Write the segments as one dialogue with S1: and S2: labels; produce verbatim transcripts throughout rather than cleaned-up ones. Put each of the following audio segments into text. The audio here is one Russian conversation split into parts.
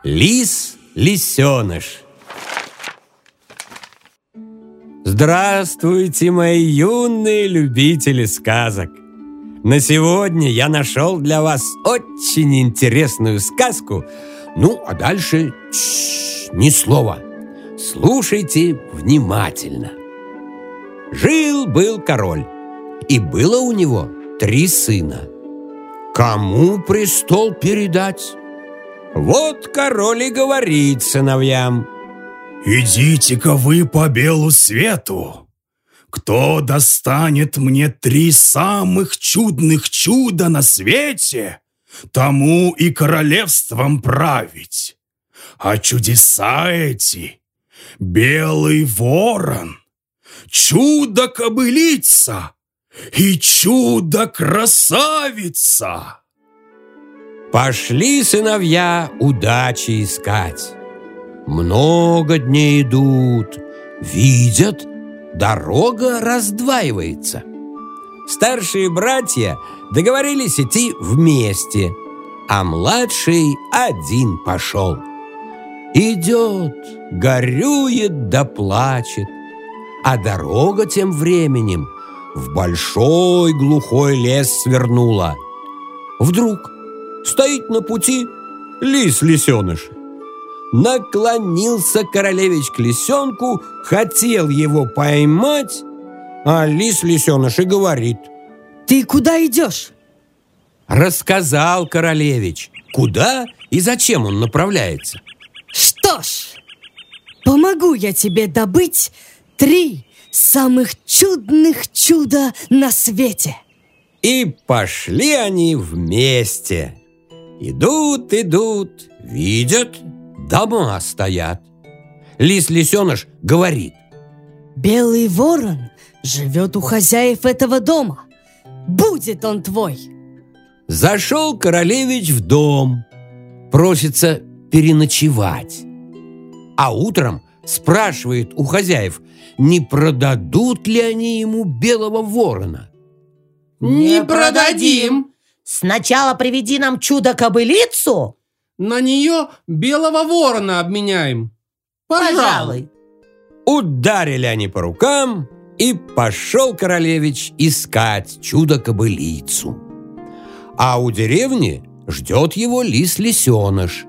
S1: Лис-лисеныш. Здравствуйте, мои юные любители сказок! На сегодня я нашел для вас очень интересную сказку. Ну, а дальше тш, ни слова. Слушайте внимательно. Жил-был король, и было у него три сына. Кому престол передать? Вот король и говорит сыновьям:
S2: «Идите-ка вы по белу свету. Кто достанет мне три самых чудных чуда на свете, тому и королевством править. А чудеса эти — белый ворон, чудо-кобылица и чудо-красавица».
S1: Пошли сыновья удачи искать. Много дней идут, видят, дорога раздваивается. Старшие братья договорились идти вместе, а младший один пошел. Идет, горюет да плачет, а дорога тем временем в большой глухой лес свернула. Вдруг стоит на пути лис-лисеныш. Наклонился королевич к лисенку, хотел его поймать, а лис-лисеныш и говорит:
S3: «Ты куда идешь?»
S1: Рассказал королевич, куда и зачем он направляется.
S3: «Что ж, помогу я тебе добыть три самых чудных чуда на свете».
S1: И пошли они вместе. Идут, идут, видят, дома стоят. Лис-лисеныш говорит:
S3: «Белый ворон живет у хозяев этого дома. Будет он твой».
S1: Зашел королевич в дом, просится переночевать. А утром спрашивает у хозяев, не продадут ли они ему белого ворона.
S4: «Не продадим.
S5: Сначала приведи нам чудо-кобылицу.
S4: На нее белого ворона обменяем. Пожалуй».
S1: Ударили они по рукам, и пошел королевич искать чудо-кобылицу. А у деревни ждет его лис-лисеныш.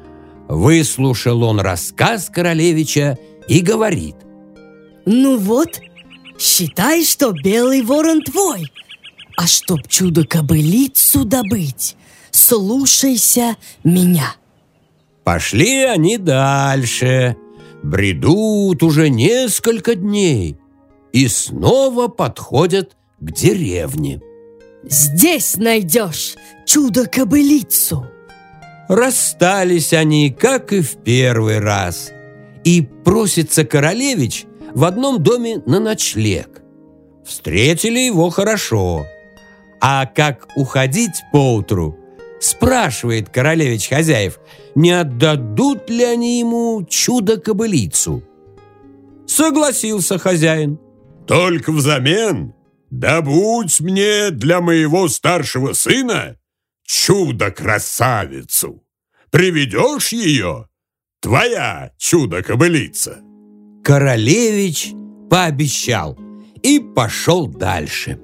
S1: Выслушал он рассказ королевича и говорит:
S3: «Ну вот, считай, что белый ворон твой. А чтоб чудо-кобылицу добыть, слушайся меня».
S1: Пошли они дальше. Бредут уже несколько дней и снова подходят к деревне.
S3: «Здесь найдешь чудо-кобылицу».
S1: Расстались они, как и в первый раз, и просится королевич в одном доме на ночлег. Встретили его хорошо, а как уходить поутру, спрашивает королевич хозяев, не отдадут ли они ему чудо-кобылицу. Согласился хозяин.
S6: «Только взамен добудь мне для моего старшего сына чудо-красавицу. Приведешь ее, твоя чудо-кобылица».
S1: Королевич пообещал и пошел дальше.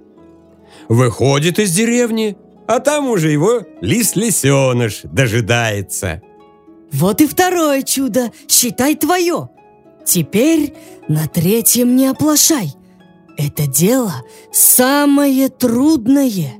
S1: Выходит из деревни, а там уже его лис-лисеныш дожидается.
S3: «Вот и второе чудо, считай, твое. Теперь на третьем не оплошай. Это дело самое трудное».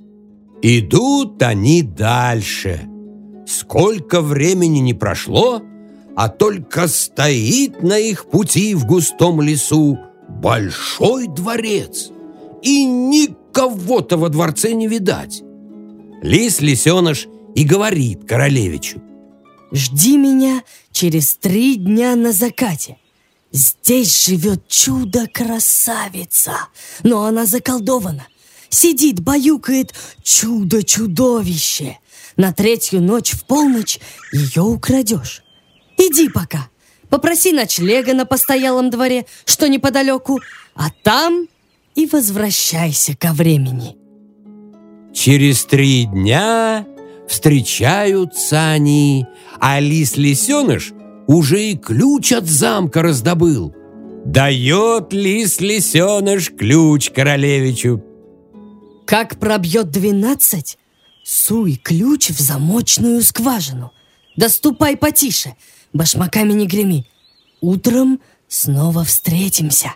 S1: Идут они дальше. Сколько времени не прошло, а только стоит на их пути в густом лесу большой дворец, и никого-то во дворце не видать. Лис-лисеныш и говорит королевичу:
S3: «Жди меня через три дня на закате. Здесь живет чудо-красавица, но она заколдована. Сидит, баюкает чудо-чудовище. На третью ночь в полночь ее украдешь. Иди пока, попроси ночлега на постоялом дворе, что неподалеку, а там и возвращайся ко времени».
S1: Через три дня Встречаются они, а лис-лисеныш уже и ключ от замка раздобыл. Дает лис-лисеныш ключ королевичу.
S3: Как пробьет двенадцать, суй ключ в замочную скважину. Да ступай потише, башмаками не греми. Утром снова встретимся.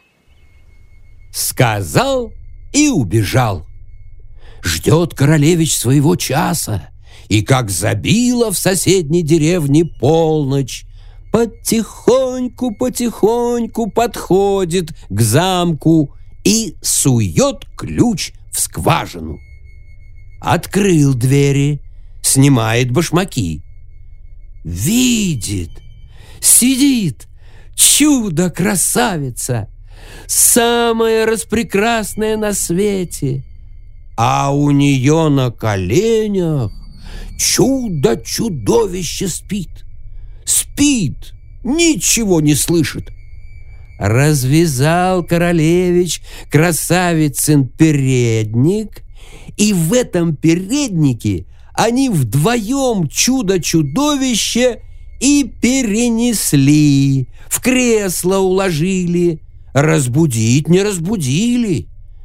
S1: Сказал и убежал. Ждет королевич своего часа, и как забила в соседней деревне полночь, потихоньку-потихоньку подходит к замку и сует ключ в скважину. Открыл двери, снимает башмаки. Видит, сидит чудо-красавица, самая распрекрасная на свете, а у нее на коленях чудо-чудовище спит. Спит, ничего не слышит. Развязал королевич красавицын передник, и в этом переднике они вдвоем чудо-чудовище и перенесли, в кресло уложили, разбудить не разбудили.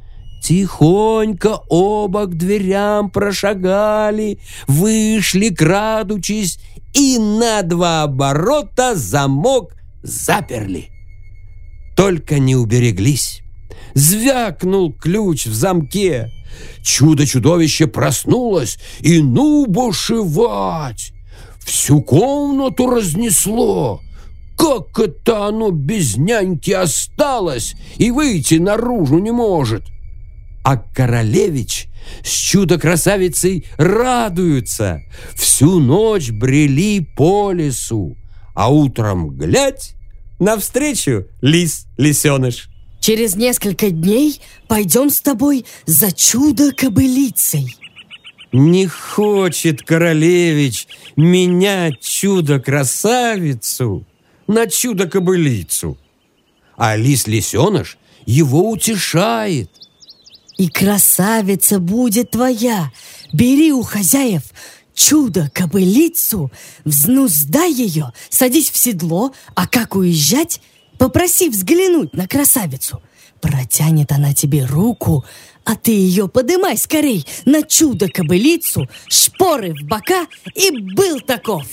S1: Тихонько оба к дверям прошагали, вышли, крадучись, и на два оборота замок заперли. Только не убереглись. Звякнул ключ в замке. Чудо-чудовище проснулось, и ну бушевать! Всю комнату разнесло. Как это оно без няньки осталось и выйти наружу не может? А королевич с чудо-красавицей радуются. Всю ночь брели по лесу, а утром, глядь, навстречу лис-лисеныш.
S3: Через несколько дней пойдем с тобой за чудо-кобылицей.
S1: Не хочет королевич менять чудо-красавицу на чудо-кобылицу, а лис-лисеныш его утешает.
S3: И красавица будет твоя. Бери у хозяев чудо-кобылицу, взнуздай ее, садись в седло, а как уезжать, попроси взглянуть на красавицу. Протянет она тебе руку, а ты ее подымай скорей на чудо-кобылицу, шпоры в бока, и был таков.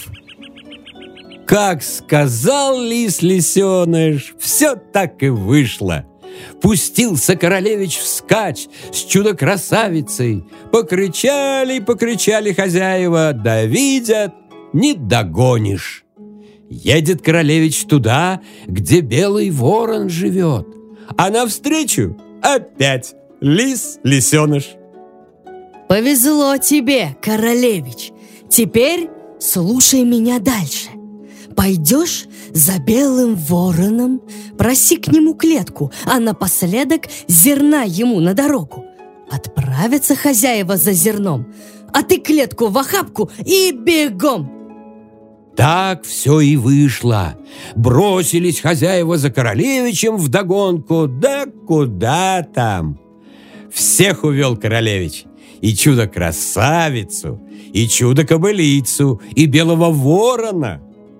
S1: Как сказал лис-лисеныш, все так и вышло. Пустился королевич вскачь с чудо-красавицей. Покричали, покричали хозяева, да видят, не догонишь. Едет королевич туда, где белый ворон живет, а навстречу опять лис-лисеныш.
S3: Повезло тебе, королевич. Теперь слушай меня дальше. Пойдешь за белым вороном, проси к нему клетку, а напоследок зерна ему на дорогу. Отправятся хозяева за зерном, а ты клетку в охапку и бегом.
S1: Так все и вышло. Бросились хозяева за королевичем вдогонку, да куда там. Всех увел королевич. И чудо-красавицу, и чудо-кобылицу, и белого ворона.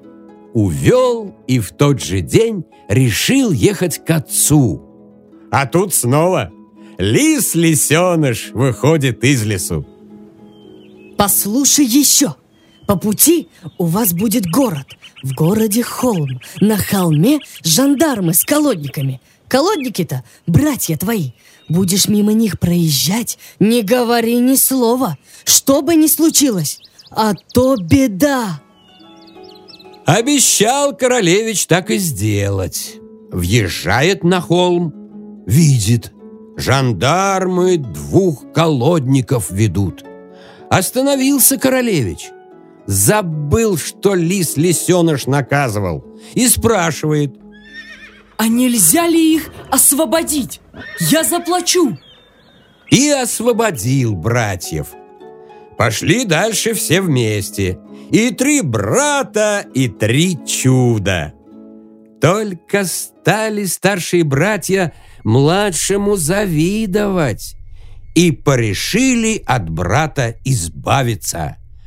S1: Увел и в тот же день решил ехать к отцу. А тут снова лис-лисеныш выходит из лесу.
S3: Послушай еще. По пути у вас будет город. В городе холм. На холме жандармы с колодниками. Колодники-то братья твои. Будешь мимо них проезжать, не говори ни слова, что бы ни случилось, а то беда.
S1: Обещал королевич так и сделать. Въезжает на холм, видит, жандармы двух колодников ведут. Остановился королевич. Забыл, что лис-лисеныш наказывал, и спрашивает:
S7: а нельзя ли их освободить? Я заплачу.
S1: И освободил братьев. Пошли дальше все вместе. И три брата, и три чуда. Только стали старшие братья младшему завидовать и порешили от брата избавиться.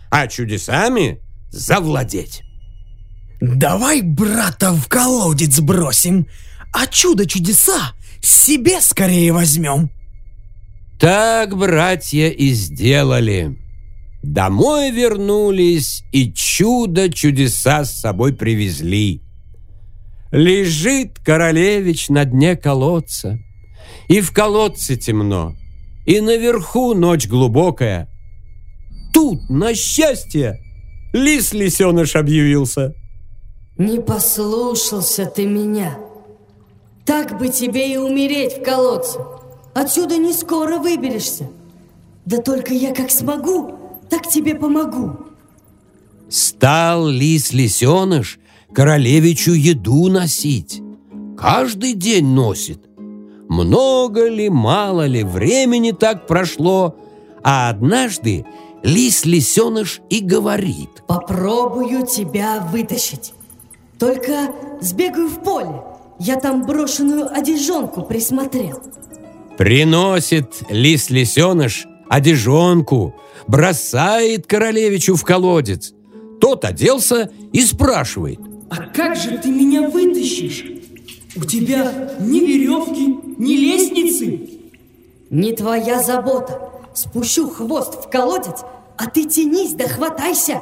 S1: а чудесами завладеть.
S8: Давай брата в колодец бросим, а чудо-чудеса себе скорее возьмем.
S1: Так братья и сделали. Домой вернулись и чудо-чудеса с собой привезли. Лежит королевич на дне колодца, и в колодце темно, и наверху ночь глубокая. Тут, на счастье, лис-лисеныш объявился.
S3: Не послушался ты меня. Так бы тебе и умереть в колодце. Отсюда не скоро выберешься. Да только я как смогу, так тебе помогу.
S1: Стал лис-лисеныш королевичу еду носить. Каждый день носит. Много ли, мало ли, времени так прошло, а однажды лис-лисеныш и говорит:
S3: попробую тебя вытащить. Только сбегаю в поле. Я там брошенную одежонку присмотрел.
S1: Приносит лис-лисеныш одежонку, бросает королевичу в колодец. Тот оделся и спрашивает:
S7: а как же ты меня вытащишь? У тебя ни веревки, ни лестницы.
S3: Не твоя забота. Спущу хвост в колодец, а ты тянись да хватайся.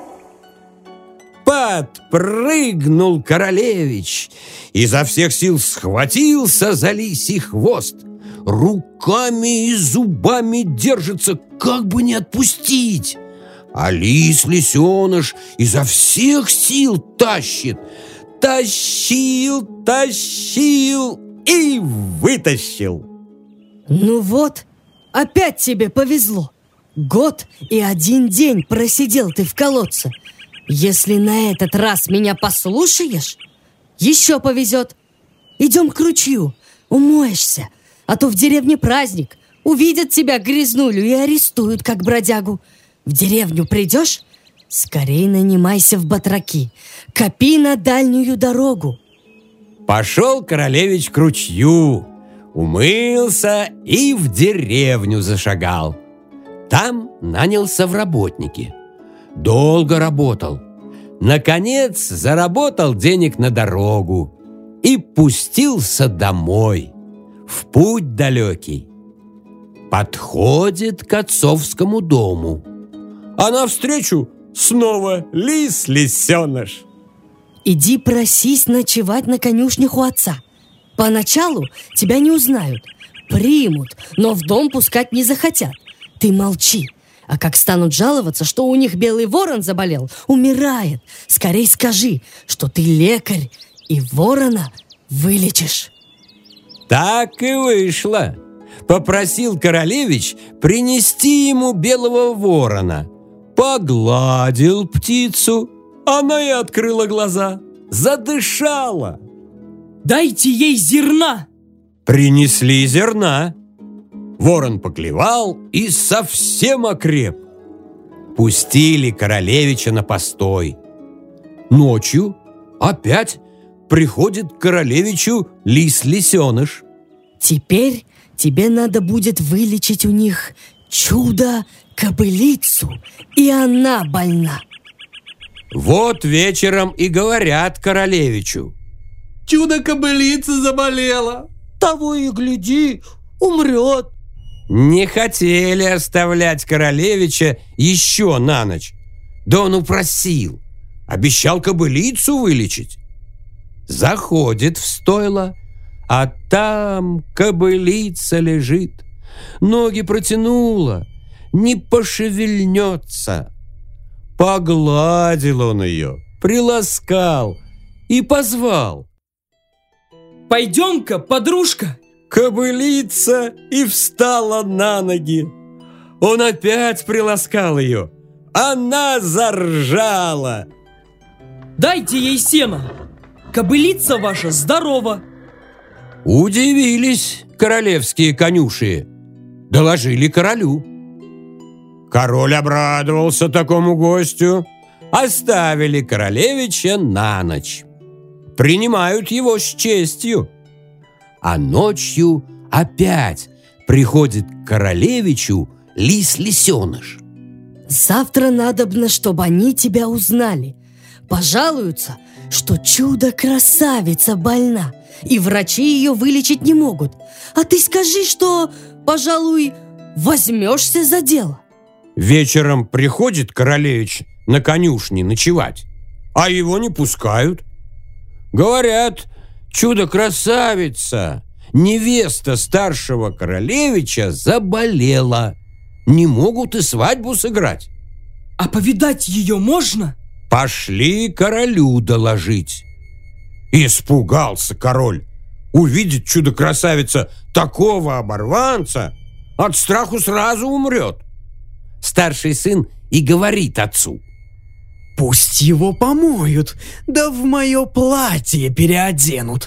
S1: Подпрыгнул королевич, изо всех сил схватился за лисий хвост. Руками и зубами держится, как бы не отпустить. А лис-лисеныш изо всех сил тащит. Тащил, тащил и вытащил.
S3: Ну вот, опять тебе повезло. Год и один день просидел ты в колодце. Если на этот раз меня послушаешь, еще повезет. Идем к ручью, умоешься, а то в деревне праздник. Увидят тебя грязнулю и арестуют, как бродягу. В деревню придешь, скорей нанимайся в батраки. Копи на дальнюю дорогу.
S1: Пошел королевич к ручью, умылся и в деревню зашагал. Там нанялся в работники. Долго работал. Наконец заработал денег на дорогу и пустился домой, в путь далекий. Подходит к отцовскому дому, а навстречу снова лис-лисеныш.
S3: Иди просись ночевать на конюшнях у отца. Поначалу тебя не узнают, примут, но в дом пускать не захотят. Ты молчи, а как станут жаловаться, что у них белый ворон заболел, умирает, скорей скажи, что ты лекарь и ворона вылечишь.
S1: Так и вышло. Попросил королевич принести ему белого ворона. Погладил птицу, она и открыла глаза, задышала.
S7: Дайте ей зерна.
S1: Принесли зерна. Ворон поклевал и совсем окреп. Пустили королевича на постой. Ночью опять приходит к королевичу лис-лисеныш.
S3: Теперь тебе надо будет вылечить у них чудо-кобылицу, и она больна.
S1: Вот вечером и говорят королевичу:
S4: чудо-кобылица заболела.
S5: Того и гляди, умрет.
S1: Не хотели оставлять королевича еще на ночь. Да он упросил, обещал кобылицу вылечить. Заходит в стойло, а там кобылица лежит. Ноги протянула, не пошевельнется. Погладил он ее, приласкал и позвал:
S7: пойдем-ка, подружка.
S1: Кобылица и встала на ноги. Он опять приласкал ее. Она заржала.
S7: Дайте ей сено. Кобылица ваша здорова.
S1: Удивились королевские конюши. Доложили королю. Король обрадовался такому гостю. Оставили королевича на ночь. Принимают его с честью. А ночью опять приходит к королевичу лис-лисеныш.
S3: Завтра надобно, чтобы они тебя узнали. Пожалуются, что чудо-красавица больна, и врачи ее вылечить не могут. А ты скажи, что, пожалуй, возьмешься за дело.
S1: Вечером приходит королевич на конюшне ночевать, а его не пускают. Говорят, чудо-красавица, невеста старшего королевича, заболела. Не могут и свадьбу сыграть.
S7: А повидать ее можно?
S1: Пошли королю доложить. Испугался король. Увидит чудо-красавица такого оборванца, от страху сразу умрет. Старший сын и говорит отцу:
S8: пусть его помоют, да в мое платье переоденут.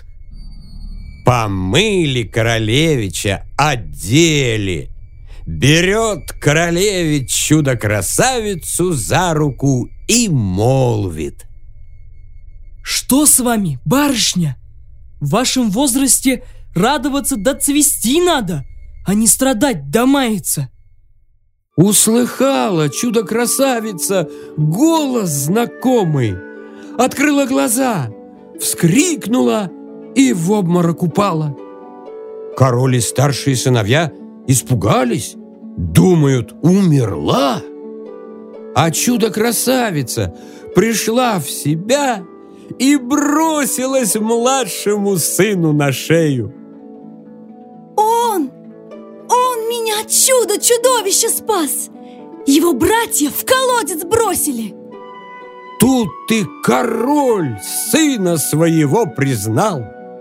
S1: Помыли королевича, одели. Берет королевич чудо-красавицу за руку и молвит:
S7: что с вами, барышня? В вашем возрасте радоваться да цвести надо, а не страдать да маяться.
S1: Услыхала чудо-красавица голос знакомый, открыла глаза, вскрикнула и в обморок упала. Король и старшие сыновья испугались, думают, умерла. А чудо-красавица пришла в себя и бросилась младшему сыну на шею.
S9: Он! Он меня от чуда-чудовища спас! Его братья в колодец бросили!
S1: Тут ты король сына своего признал,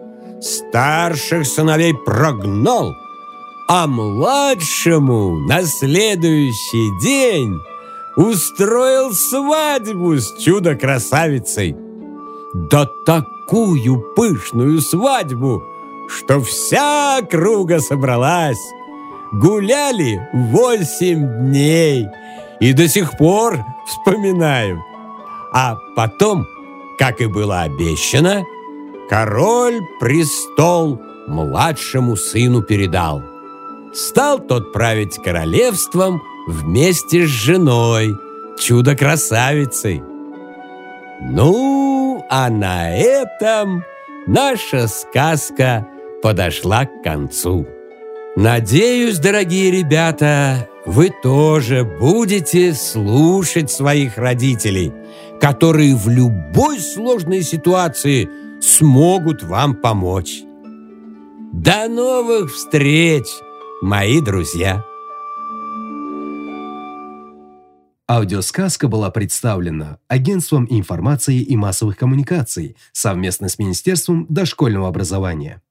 S1: старших сыновей прогнал, а младшему на следующий день устроил свадьбу с чудо-красавицей. Да такую пышную свадьбу, что вся округа собралась. Гуляли восемь дней и до сих пор вспоминают. А потом, как и было обещано, король престол младшему сыну передал. Стал тот править королевством вместе с женой, чудо-красавицей. Ну, а на этом наша сказка подошла к концу. Надеюсь, дорогие ребята, вы тоже будете слушать своих родителей, которые в любой сложной ситуации смогут вам помочь. До новых встреч, мои друзья!
S10: Аудиосказка была представлена Агентством информации и массовых коммуникаций совместно с Министерством дошкольного образования.